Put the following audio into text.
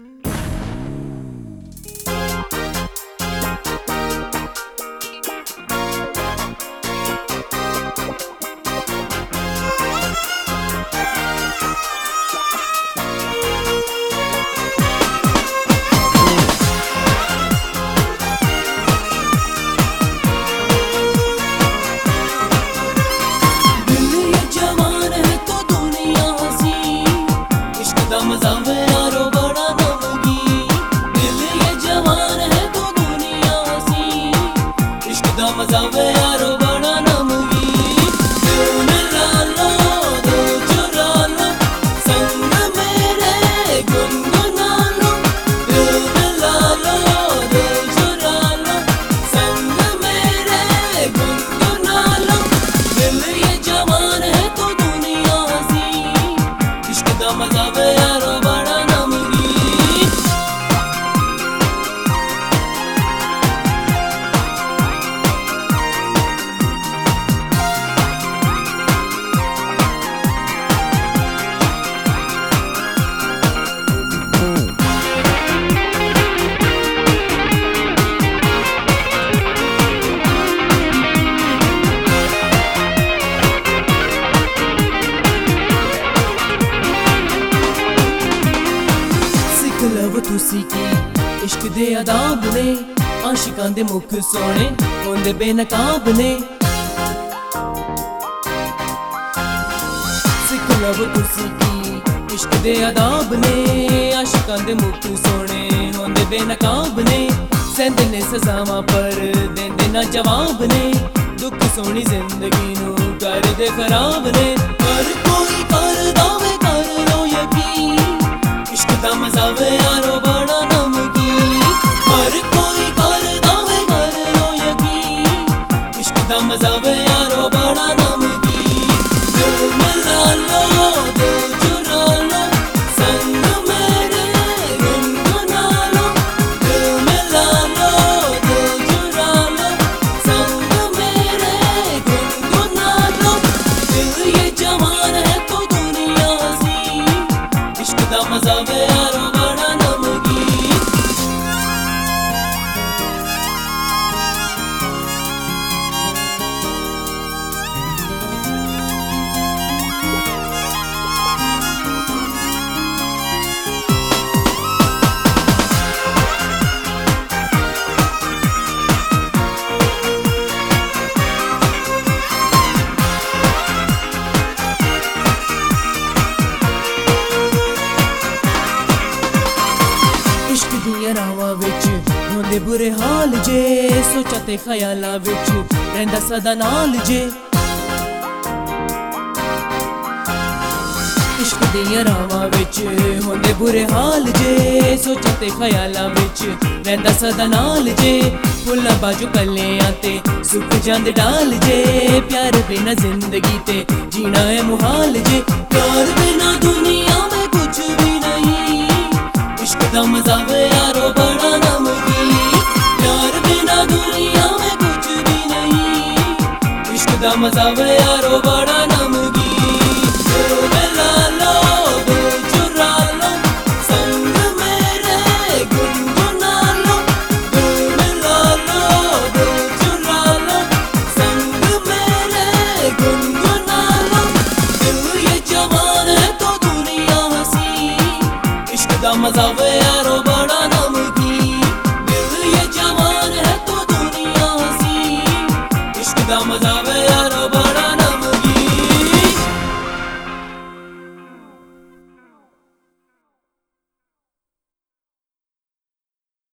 मजा वे यारो बड़ा नमगी दिल मिला लो दिल चुरा लो संग मेरे गुनगुना लो दिल मिला लो दिल चुरा लो संग मेरे गुनगुना लो दिल ये जवान है तो दुनिया हंसी इश्क दा मजा वे यारो बड़ा नमगी लव तुसी की इश्क दे अदाब ने आशिकां दे मुख सोने होंदे बेनकाब ने सिख लव तुसी की इश्क दे अदाब ने आशिकां दे मुख सोने होंदे बेनकाब ने सेंदे ने सजावां पर देंदे ना जवाब ने दुख सोनी जिंदगी नू कर दे खराब ने पर कोई कर दावे कर लो यकीन इश्क दा मजा वे यारो बड़ा नमगी हर कोई कर दावे कर लो यकीन इश्क दा मजा वे यारो बड़ा नमगी दिल मिला लो दिल चुरा लो संग मेरे गुनगुना लो दिल मिला लो दिल चुरा लो संग मेरे गुनगुना लो दिल ये जवान है तो दुनिया हंसी इश्क दा मजा वे यारो बड़ा नमगी रावां विच होंदे बुरे हाल जे सोचा ते ख्यालां विच रहिंदा सदा नाल जे इश्क दियां रावां विच होंदे बुरे हाल जे सोचा ते ख्यालां विच रहिंदा सदा नाल जे फुल्लां बाजू कलियां ते सुक जांदे डाल जे प्यार बिना जिंदगी ते जीना है मुहाल जे प्यार बिना दुनिया में कुछ भी नहीं इश्क दा मजा वे यारो बड़ा नमगी प्यार बिना दुनिया में कुछ भी नहीं इश्क दा मजा वे यारो बड़ा नमगी दिल मिला लो दिल चुरा लो संग मेरे गुनगुना लो दिल मिला लो दिल चुरा लो संग मेरे गुनगुना लो दिल ये जवान है तो दुनिया हंसी इश्क दा मजा वे यारो बड़ा नमगी दिल ये जवान है तो दुनिया हंसी इश्क दा मजा